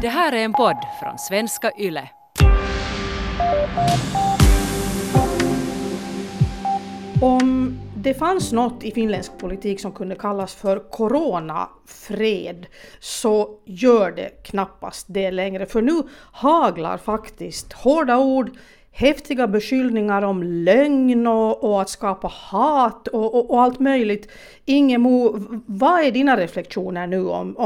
Det här är en podd från Svenska Yle. Om det fanns något i finländsk politik som kunde kallas för coronafred så gör det knappast det längre. För nu haglar faktiskt hårda ord, häftiga beskyllningar om lögn och att skapa hat och allt möjligt. Ingemo, vad är dina reflektioner nu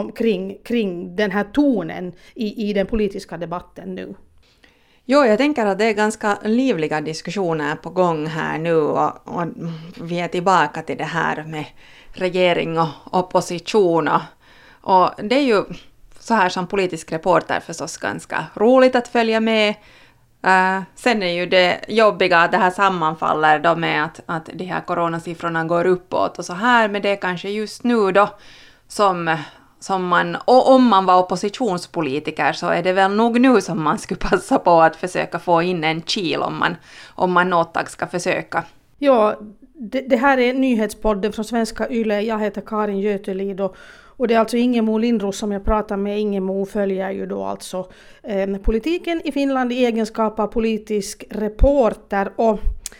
kring den här tonen i den politiska debatten nu? Jo, jag tänker att det är ganska livliga diskussioner på gång här nu och vi är tillbaka till det här med regering och opposition. Och det är ju så här som politisk reporter förstås ganska roligt att följa med. Sen är ju det jobbiga att det här sammanfaller då med att de här coronasiffrorna går uppåt och så här, men det är kanske just nu då som man, och om man var oppositionspolitiker så är det väl nog nu som man skulle passa på att försöka få in en kil om man något ska försöka. Ja, det här är nyhetspodden från Svenska Yle. Jag heter Karin Götelid och det är alltså Ingemo Lindros som jag pratar med. Ingemo följer ju då alltså politiken i Finland i egenskap av politisk reporter. Och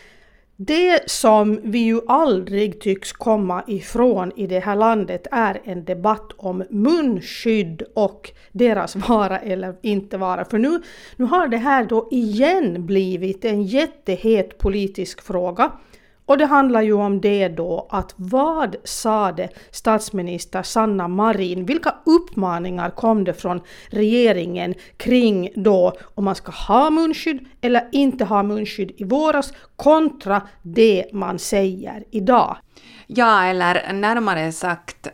det som vi ju aldrig tycks komma ifrån i det här landet är en debatt om munskydd och deras vara eller inte vara. För nu har det här då igen blivit en jättehet politisk fråga. Och det handlar ju om det då att vad sade statsminister Sanna Marin? Vilka uppmaningar kom det från regeringen kring då om man ska ha munskydd eller inte ha munskydd i våras kontra det man säger idag? Ja, eller närmare sagt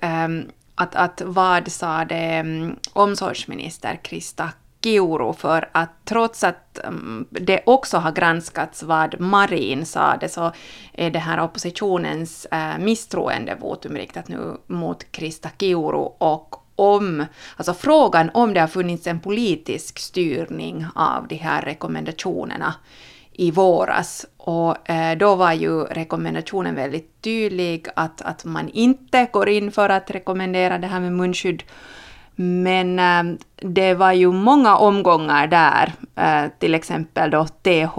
att vad sa det omsorgsminister Krista Kiuru, för att trots att det också har granskats vad Marin sa det, så är det här oppositionens misstroendevotum riktat nu mot Krista Kiuru och alltså frågan om det har funnits en politisk styrning av de här rekommendationerna i våras. Och då var ju rekommendationen väldigt tydlig att man inte går in för att rekommendera det här med munskydd. Men det var ju många omgångar där, till exempel då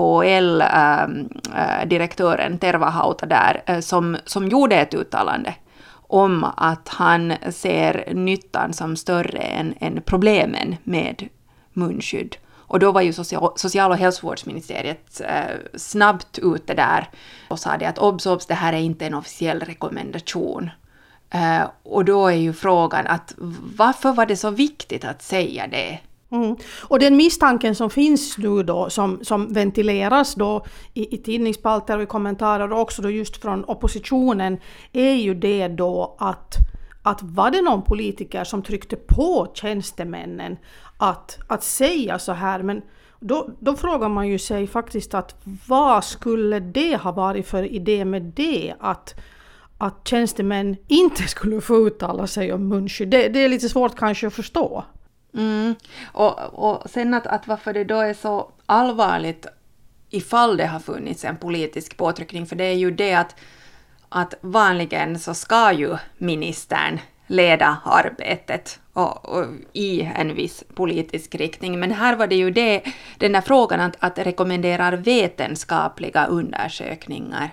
THL-direktören Tervahauta där, som gjorde ett uttalande om att han ser nyttan som större än problemen med munskydd. Och då var ju social- och hälsovårdsministeriet snabbt ute där och sa det att obs, det här är inte en officiell rekommendation. Och då är ju frågan att varför var det så viktigt att säga det? Mm. Och den misstanken som finns nu då, som ventileras då i tidningsspalter och i kommentarer och också då just från oppositionen, är ju det då att var det någon politiker som tryckte på tjänstemännen att säga så här, men då frågar man ju sig faktiskt att vad skulle det ha varit för idé med det att tjänstemän inte skulle få uttala sig om munskydd. Det är lite svårt kanske att förstå. Mm. Och sen att varför det då är så allvarligt ifall det har funnits en politisk påtryckning, för det är ju det att vanligen så ska ju ministern leda arbetet och i en viss politisk riktning. Men här var det ju den här frågan att rekommenderar vetenskapliga undersökningar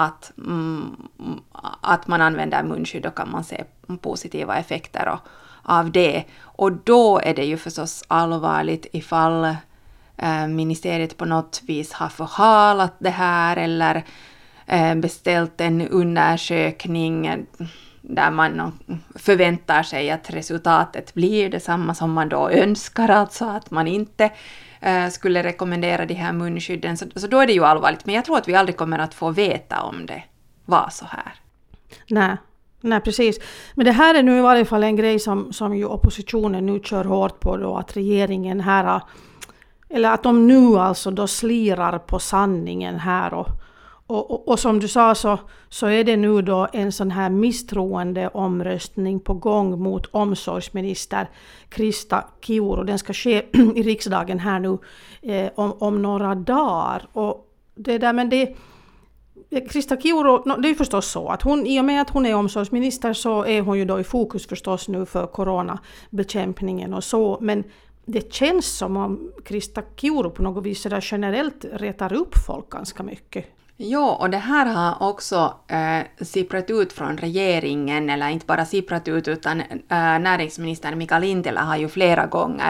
att man använder munskydd, och kan man se positiva effekter av det. Och då är det ju förstås allvarligt ifall ministeriet på något vis har förhalat det här eller beställt en undersökning där man förväntar sig att resultatet blir detsamma som man då önskar, alltså att man inte skulle rekommendera de här munskydden, så då är det ju allvarligt. Men jag tror att vi aldrig kommer att få veta om det var så här. Nej, precis. Men det här är nu i varje fall en grej som ju oppositionen nu kör hårt på då, att regeringen här, eller att de nu alltså då slirar på sanningen här och som du sa så är det nu då en sån här misstroende omröstning på gång mot omsorgsminister Krista Kiuru. Den ska ske i riksdagen här nu om några dagar. Och det där, men Krista Kiuru, det är ju förstås så att i och med att hon är omsorgsminister så är hon ju då i fokus förstås nu för coronabekämpningen och så, men det känns som om Krista Kiuru på något vis där generellt retar upp folk ganska mycket. Ja, och det här har också sipprat ut från regeringen, eller inte bara sipprat ut, utan näringsminister Mika Lintilä har ju flera gånger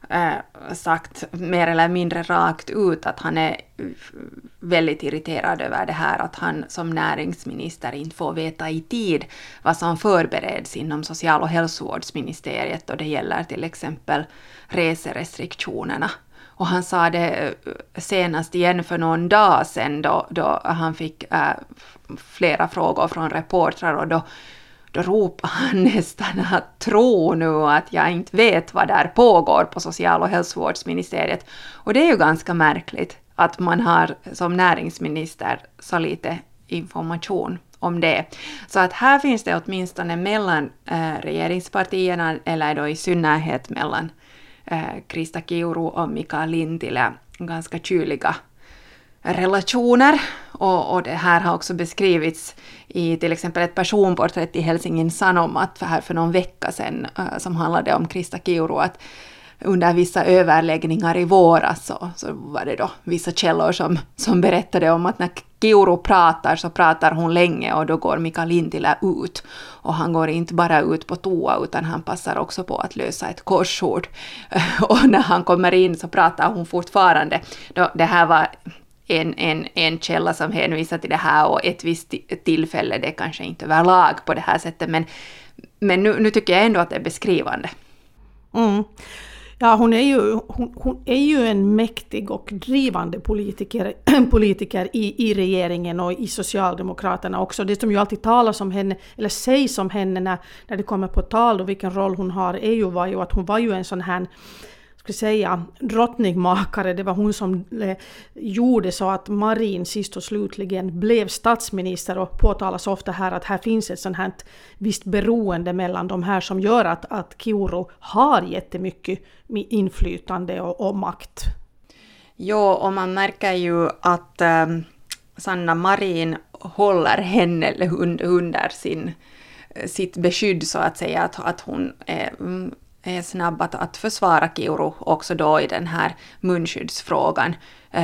sagt mer eller mindre rakt ut att han är väldigt irriterad över det här, att han som näringsminister inte får veta i tid vad som förbereds inom social- och hälsovårdsministeriet, och det gäller till exempel reserestriktionerna. Och han sa det senast igen för någon dag sedan då han fick flera frågor från reportrar, och då ropade han nästan att tro nu att jag inte vet vad där pågår på social- och hälsovårdsministeriet. Och det är ju ganska märkligt att man har som näringsminister så lite information om det. Så att här finns det åtminstone mellan regeringspartierna, eller då i synnerhet mellan Krista Kiuru och Mika Lintilä, ganska kyliga relationer, och det här har också beskrivits i till exempel ett personporträtt i Helsingin Sanomat för någon vecka sedan som handlade om Krista Kiuru, att under vissa överläggningar i våras så var det då vissa källor som berättade om att när Kiuru pratar så pratar hon länge, och då går Mika Lintilä ut. Och han går inte bara ut på toa, utan han passar också på att lösa ett korsord. Och när han kommer in så pratar hon fortfarande. Det här var en källa som hänvisar till det här, och ett visst tillfälle, det kanske inte överlag på det här sättet, men nu tycker jag ändå att det är beskrivande. Mm. Ja, hon är ju en mäktig och drivande politiker i regeringen och i Socialdemokraterna också. Det som ju alltid talas om henne, eller sägs om henne när det kommer på tal och vilken roll hon har, var ju att hon var ju en sån här, ska säga, drottningmakare. Det var hon som gjorde så att Marin sist och slutligen blev statsminister, och påtalas ofta här att här finns ett sånt här visst beroende mellan de här som gör att Kiuru har jättemycket inflytande och makt. Ja, och man märker ju att Sanna Marin håller henne under sitt beskydd, så att säga, att hon är snabb att försvara Kiuru också då i den här munskyddsfrågan.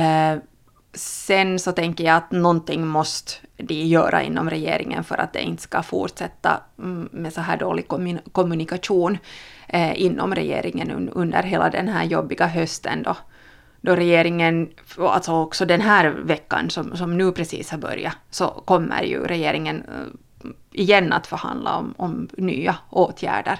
Sen så tänker jag att någonting måste de göra inom regeringen för att det inte ska fortsätta med så här dålig kommunikation inom regeringen under hela den här jobbiga hösten då regeringen, alltså också den här veckan som nu precis har börjat, så kommer ju regeringen igen att förhandla om nya åtgärder.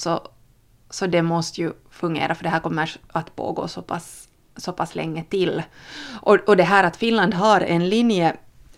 Så det måste ju fungera, för det här kommer att pågå så pass länge till. Och det här att Finland har en linje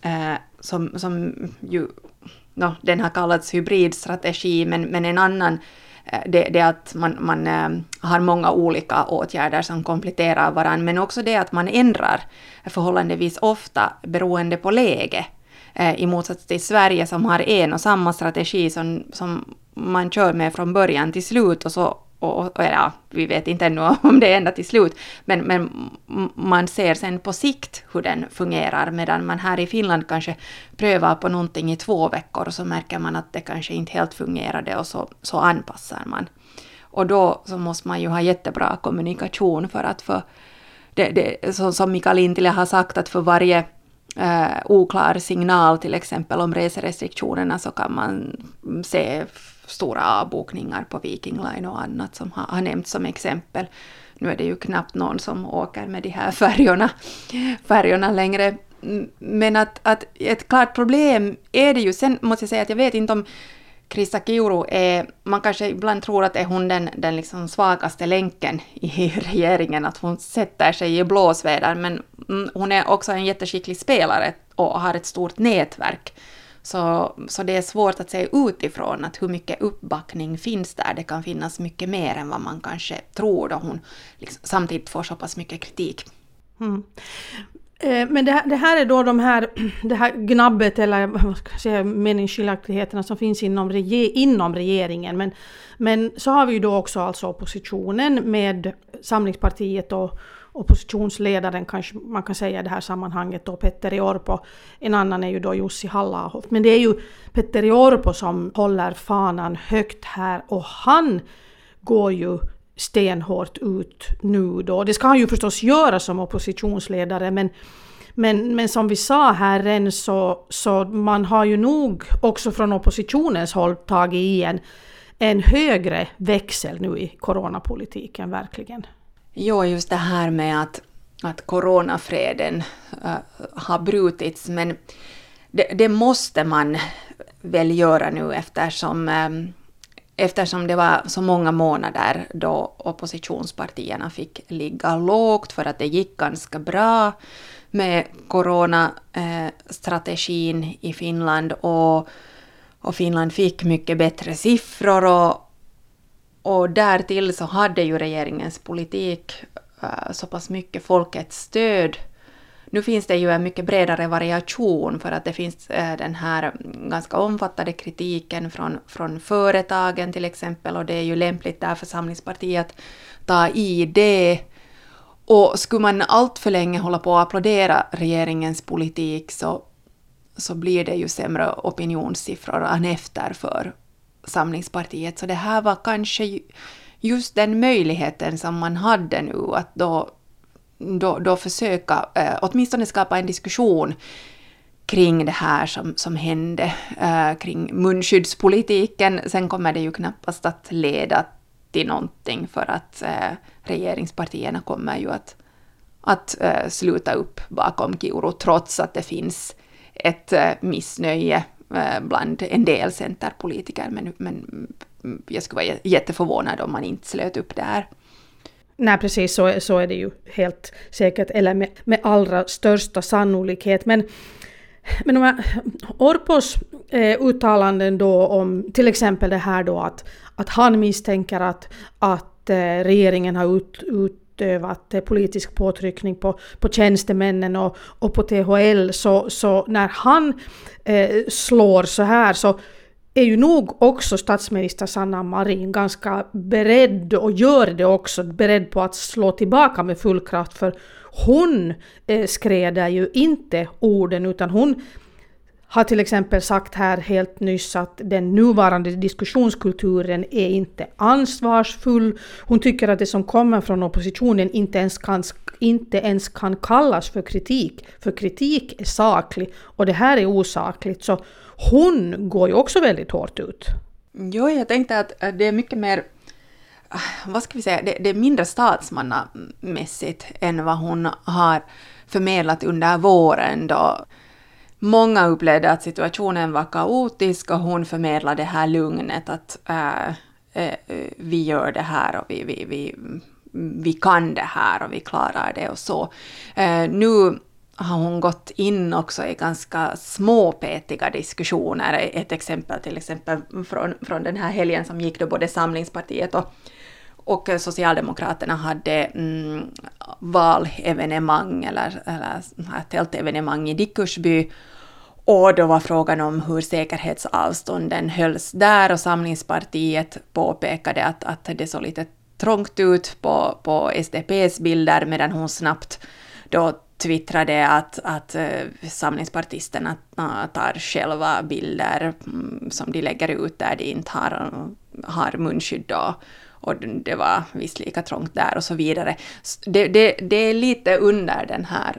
som ju, den har kallats hybridstrategi, men en annan, det är att man har många olika åtgärder som kompletterar varandra, men också det att man ändrar förhållandevis ofta beroende på läge. I motsats till Sverige som har en och samma strategi som man kör med från början till slut, och vi vet inte ännu om det är ända till slut, men man ser sen på sikt hur den fungerar, medan man här i Finland kanske prövar på någonting i 2 veckor, och så märker man att det kanske inte helt fungerade, och så anpassar man. Och då så måste man ju ha jättebra kommunikation, för att som Mika Lintilä har sagt, att för varje oklar signal till exempel om reserestriktionerna så kan man se stora avbokningar på Viking Line och annat som har nämnts som exempel. Nu är det ju knappt någon som åker med de här färjorna längre. Men att ett klart problem är det ju. Sen måste jag säga att jag vet inte om Krista Kiuru är, man kanske ibland tror att är hon den liksom svagaste länken i regeringen, att hon sätter sig i blåsväder, men hon är också en jätteskicklig spelare och har ett stort nätverk. Så det är svårt att se utifrån att hur mycket uppbackning finns där. Det kan finnas mycket mer än vad man kanske tror, då hon liksom samtidigt får så pass mycket kritik. Mm. Men det här är då det här gnabbet, eller vad ska jag säga, meningsskiljaktigheterna som finns inom regeringen. Men så har vi ju då också alltså oppositionen med Samlingspartiet och oppositionsledaren, kanske man kan säga i det här sammanhanget då, Petteri Orpo. En annan är ju då Jussi Halla-aho. Men det är ju Petteri Orpo som håller fanan högt här, och han går ju stenhårt ut nu då. Det ska han ju förstås göra som oppositionsledare, men som vi sa här än så man har ju nog också från oppositionens håll tagit i en högre växel nu i coronapolitiken verkligen. Jo, just det här med att coronafreden har brutits, men det måste man väl göra nu eftersom det var så många månader då oppositionspartierna fick ligga lågt för att det gick ganska bra med coronastrategin i Finland och Finland fick mycket bättre siffror och därtill så hade ju regeringens politik så pass mycket folkets stöd. Nu finns det ju en mycket bredare variation för att det finns den här ganska omfattande kritiken från företagen till exempel, och det är ju lämpligt där för Samlingspartiet att ta i det. Och skulle man allt för länge hålla på att applådera regeringens politik så blir det ju sämre opinionssiffror än efter för Samlingspartiet. Så det här var kanske just den möjligheten som man hade nu att då försöka åtminstone skapa en diskussion kring det här som hände kring munskyddspolitiken. Sen kommer det ju knappast att leda till någonting för att regeringspartierna kommer ju att sluta upp bakom Kiuru trots att det finns ett missnöje bland en del centerpolitiker. Men jag skulle vara jätteförvånad om man inte slöt upp där. Nej, precis så är det ju helt säkert, eller med allra största sannolikhet. Men Orpos uttalanden då om till exempel det här då att han misstänker att regeringen har utövat politisk påtryckning på tjänstemännen och på THL, så när han slår så här så är ju nog också statsminister Sanna Marin ganska beredd, och gör det också, beredd på att slå tillbaka med full kraft, för hon skräder ju inte orden, utan hon har till exempel sagt här helt nyss att den nuvarande diskussionskulturen är inte ansvarsfull. Hon tycker att det som kommer från oppositionen inte ens kan kallas för kritik är saklig och det här är osakligt. Så hon går ju också väldigt hårt ut. Jo, jag tänkte att det är mycket mer, vad ska vi säga, det är mindre statsmannamässigt än vad hon har förmedlat under våren då. Många upplevde att situationen var kaotisk och hon förmedlade det här lugnet att vi gör det här och vi kan det här och vi klarar det och så. Nu har hon gått in också i ganska småpetiga diskussioner. Ett exempel till exempel från den här helgen som gick då både Samlingspartiet och Socialdemokraterna hade valevenemang eller tältevenemang i Dickersby. Och då var frågan om hur säkerhetsavstånden hölls där, och Samlingspartiet påpekade att det såg lite trångt ut på SDP:s bilder, medan hon snabbt då twittrade att samlingspartisterna tar själva bilder som de lägger ut där de inte har munskydd då. Och det var visst lika trångt där och så vidare. Det är lite under den här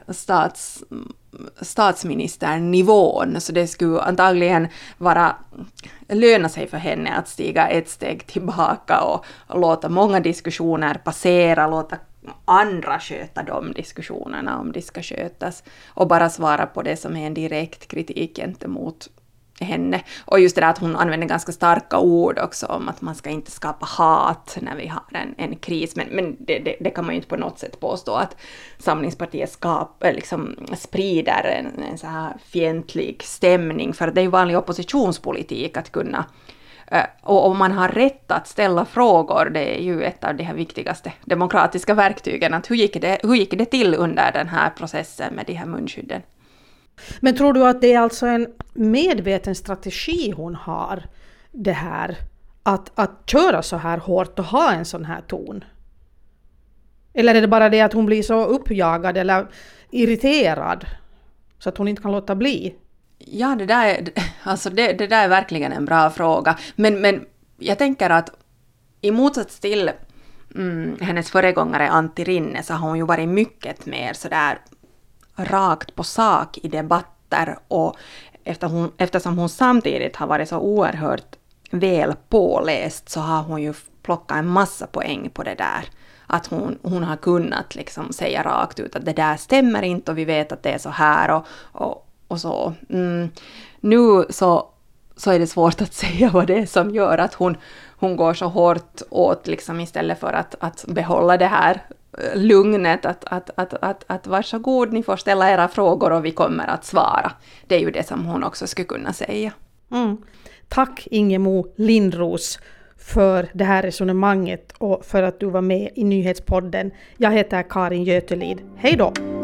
statsministernivån, så det skulle antagligen löna sig för henne att stiga ett steg tillbaka och låta många diskussioner passera, låta andra sköta de diskussionerna om de ska skötas och bara svara på det som är en direkt kritik gentemot henne. Och just det där att hon använder ganska starka ord också om att man ska inte skapa hat när vi har en kris. Men det kan man ju inte på något sätt påstå att Samlingspartiet sprider en så här fientlig stämning. För det är ju vanlig oppositionspolitik att kunna. Och om man har rätt att ställa frågor, det är ju ett av de här viktigaste demokratiska verktygen. Att hur gick det till under den här processen med de här munskydden? Men tror du att det är alltså en medveten strategi hon har, det här att köra så här hårt och ha en sån här ton? Eller är det bara det att hon blir så uppjagad eller irriterad så att hon inte kan låta bli? Ja, det där är verkligen en bra fråga. Men jag tänker att i motsats till hennes föregångare Antti Rinne så har hon ju varit mycket mer sådär rakt på sak i debatter, och eftersom hon samtidigt har varit så oerhört väl påläst så har hon ju plockat en massa poäng på det där. Att hon har kunnat liksom säga rakt ut att det där stämmer inte och vi vet att det är så här och så. Nu så är det svårt att säga vad det är som gör att hon går så hårt åt liksom, istället för att behålla det här lugnet, att varsågod, ni får ställa era frågor och vi kommer att svara. Det är ju det som hon också skulle kunna säga. Tack Ingemo Lindros för det här resonemanget och för att du var med i Nyhetspodden. Jag heter Karin Götelid. Hej då!